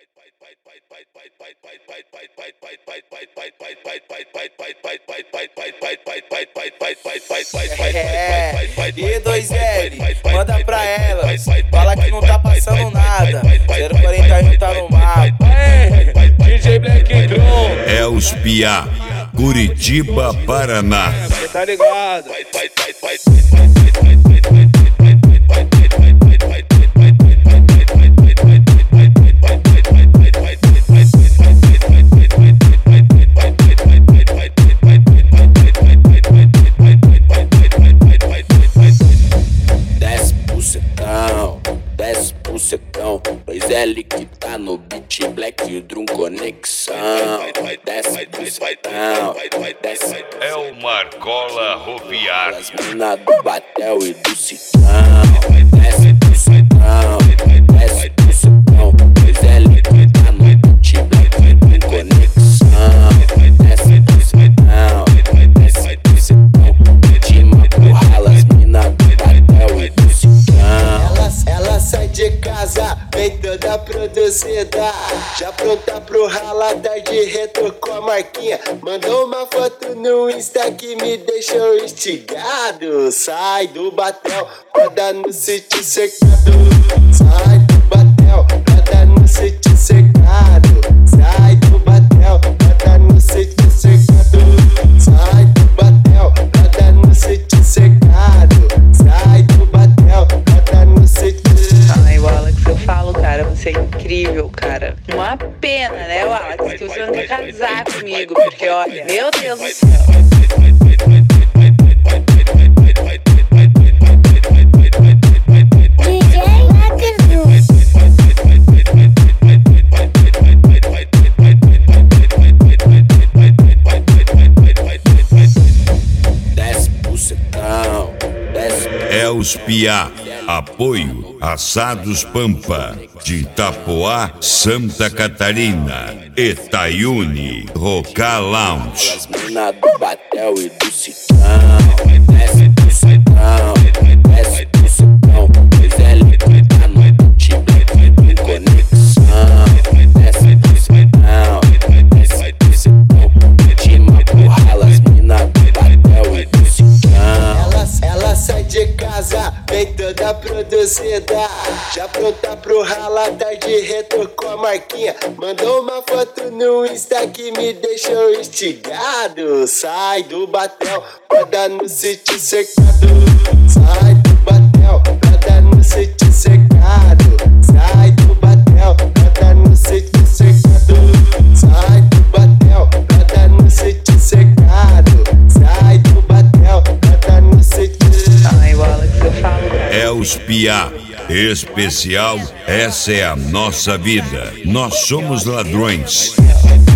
E 2L, manda pra elas, fala que não tá passando nada. 041 tá no mapa. DJ Black Drum. É os Piá, Curitiba, Paraná. Cê tá ligado? Desce pro secão, 2L que tá no beat, Black Drum conexão. Desce pro secão, desce. É o Marcola Roviar. As mina do Batel e do Cicão. Desce pro secão, desce pro secão, 2L que tá no beat, Black Drum conexão. Desce pro secão, desce pro secão, Tima pro rala, as mina do Batel e do Cicão. Ela sai de casa, vem toda produzida, já pronta pro rala, tarde retro com a marquinha. Mandou uma foto no Insta que me deixou instigado. Sai do Batel, roda no sítio cercado. Sai do Batel, roda no sítio cercado. Sai do Batel, roda no sítio cercado. Sai do Batel, roda no sítio cercado. Sai do Batel, roda no sítio. Ai, Wallace, eu falo, cara, você é incrível, cara. Uma pena, né, Wallace, que você não quer casar comigo, porque olha, meu Deus do céu. Desce pro secão, desce. É os Piá, apoio Assados Pampa, de Itapoá, Santa Catarina, Itaiune, Roca Lounge. As mina do Batel e do Cicão. Desce pro secão, desce pro secão, 2L que tá no beat, Black Drum conexão. Desce pro secão, desce pro secão, Tima pro rala, as mina do Batel e do Cicão. Ela sai de casa, vem toda produzida, já pronta pro rala, tarde retro com a marquinha. Mandou uma foto no Insta que me deixou instigado. Sai do Batel, roda no sítio cercado. Sai do Batel, roda no sítio cercado. Sai do Batel, roda no sítio cercado. Sai do Batel, roda no sítio cercado. Sai do Batel, roda no sítio. Ai, Wallace, eu falo, cara. É os Piá, especial, essa é a nossa vida. Nós somos ladrões.